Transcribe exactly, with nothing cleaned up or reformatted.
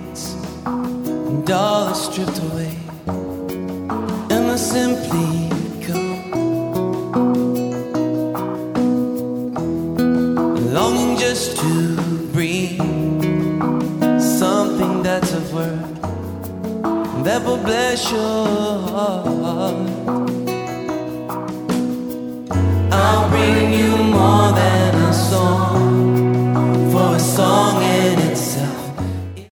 hates and all is stripped away, and I simply go, longing just to breathe something that's of worth that will bless your heart.